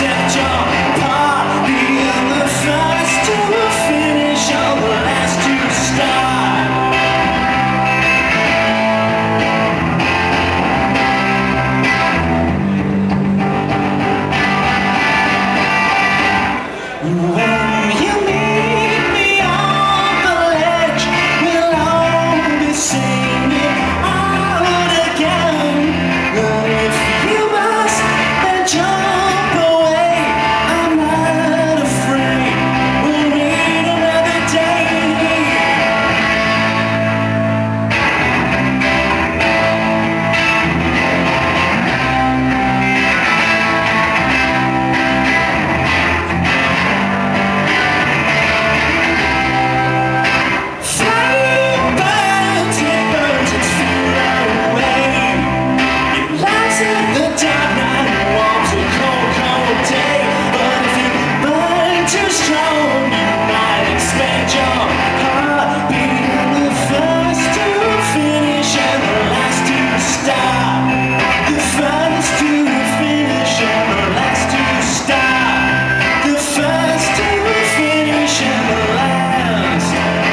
accept your part, being the first to finish or the last to start. When you meet me on the ledge, we'll all be singing out again. And if you must, then jump away. I'm not afraid. We'll meet another day. Flame burns, it burns its fuel away. It lights up the dark night and warms a cold, cold day. But if you burn too strong, you might expect your heart being the first to finish and the last to start. The first to finish and the last to start. The first to finish and the last.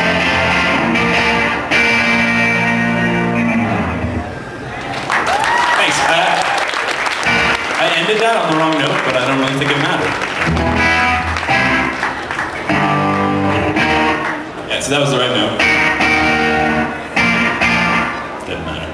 Thanks. I ended that on the wrong note, but I don't really think it mattered. Yeah, so that was the right note. Didn't matter.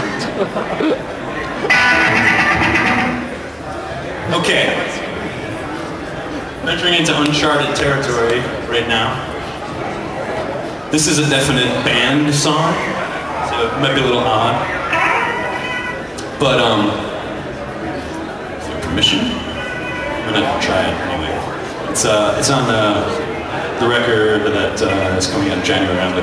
Okay. Venturing into uncharted territory right now. This is a definite band song, so it might be a little odd. But, with your permission, I'm gonna try it anyway. It's on the record that is coming out in January.